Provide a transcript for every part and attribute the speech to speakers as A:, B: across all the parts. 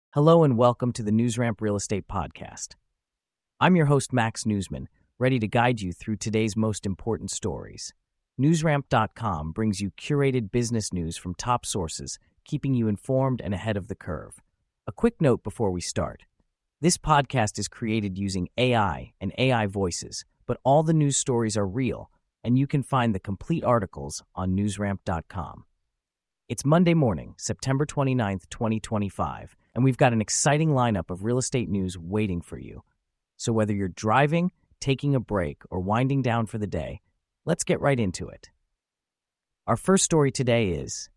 A: Hello and welcome to the NewsRamp Real Estate Podcast. I'm your host, Max Newsman, ready to guide you through today's most important stories. NewsRamp.com brings you curated business news from top sources, keeping you informed and ahead of the curve. A quick note before we start. This podcast is created using AI and AI voices, but all the news stories are real, and you can find the complete articles on NewsRamp.com. It's Monday morning, September 29th, 2025, and we've got an exciting lineup of real estate news waiting for you. So whether you're driving, taking a break, or winding down for the day, let's get right into it. Our first story today is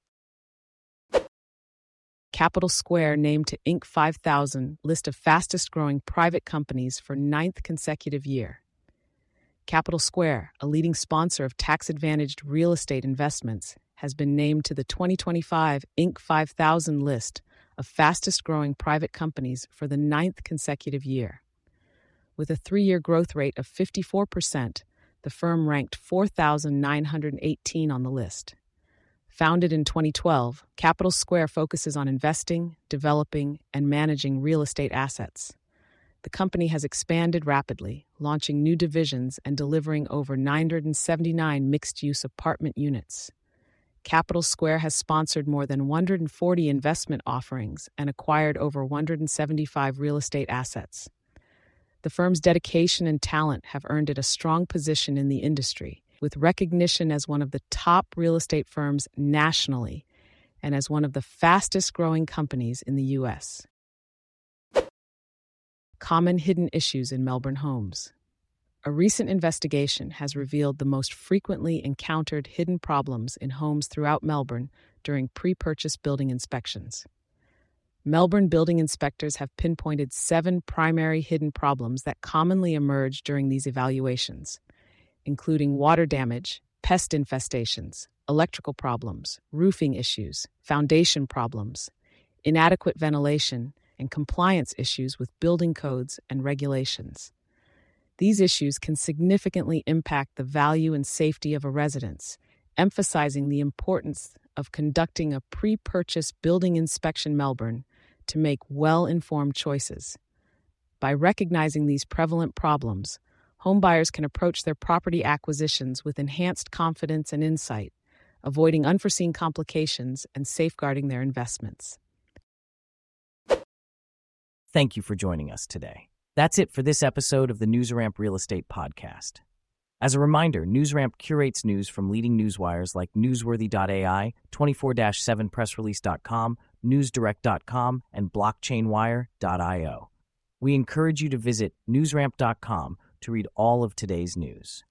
B: Capital Square named to Inc. 5000 list of fastest-growing private companies for ninth consecutive year. Capital Square, a leading sponsor of tax-advantaged real estate investments, has been named to the 2025 Inc. 5000 list of fastest-growing private companies for the ninth consecutive year. With a three-year growth rate of 54%, the firm ranked 4,918 on the list. Founded in 2012, Capital Square focuses on investing, developing, and managing real estate assets. The company has expanded rapidly, launching new divisions and delivering over 979 mixed-use apartment units. Capital Square has sponsored more than 140 investment offerings and acquired over 175 real estate assets. The firm's dedication and talent have earned it a strong position in the industry, with recognition as one of the top real estate firms nationally and as one of the fastest-growing companies in the U.S. Common hidden issues in Melbourne homes. A recent investigation has revealed the most frequently encountered hidden problems in homes throughout Melbourne during pre-purchase building inspections. Melbourne building inspectors have pinpointed 7 primary hidden problems that commonly emerge during these evaluations, including water damage, pest infestations, electrical problems, roofing issues, foundation problems, inadequate ventilation, and compliance issues with building codes and regulations. These issues can significantly impact the value and safety of a residence, emphasizing the importance of conducting a pre-purchase building inspection in Melbourne to make well-informed choices. By recognizing these prevalent problems, homebuyers can approach their property acquisitions with enhanced confidence and insight, avoiding unforeseen complications and safeguarding their investments.
A: Thank you for joining us today. That's it for this episode of the NewsRamp Real Estate Podcast. As a reminder, NewsRamp curates news from leading newswires like Newsworthy.ai, 24/7pressrelease.com, NewsDirect.com, and BlockchainWire.io. We encourage you to visit NewsRamp.com to read all of today's news.